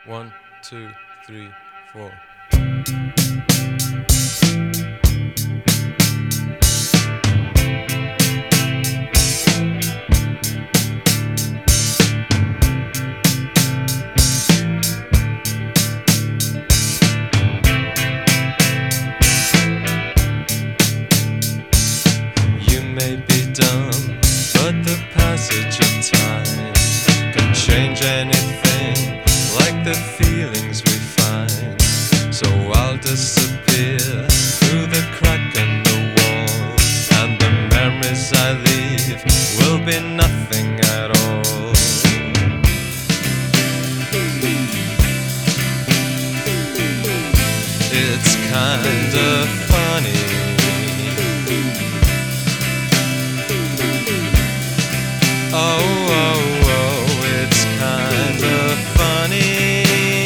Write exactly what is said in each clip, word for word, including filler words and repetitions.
One, two, three, four. You may be dumb, but the passage of time can change anything, like the feelings we find. So I'll disappear through the crack in the wall, and the memories I leave will be nothing at all. It's kinda funny, oh, oh, oh, it's kinda funny.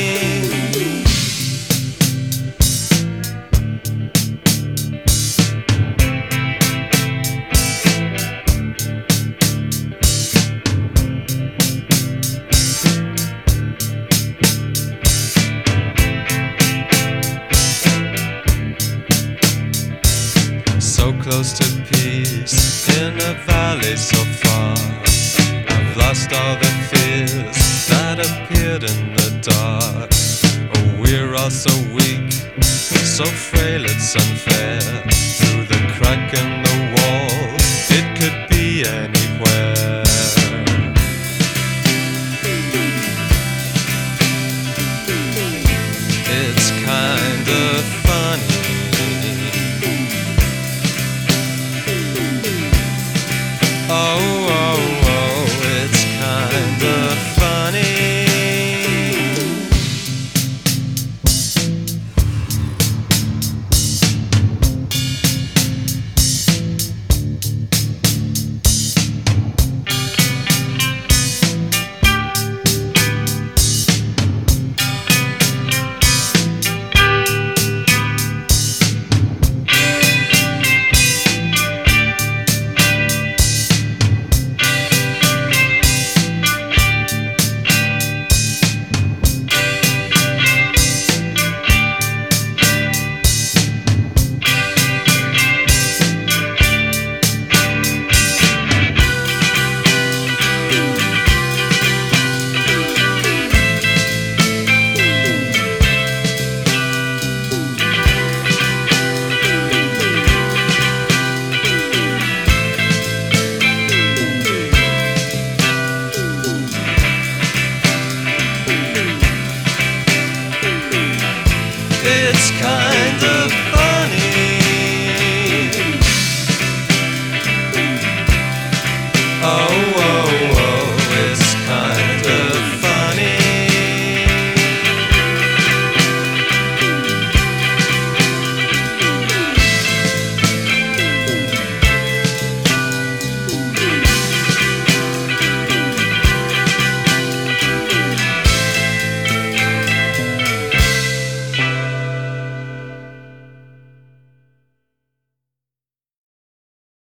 So close to peace in a valley so far, I've lost all the fears that appeared in the dark. Oh, we're all so weak, so frail it's unfair. Through the crack in the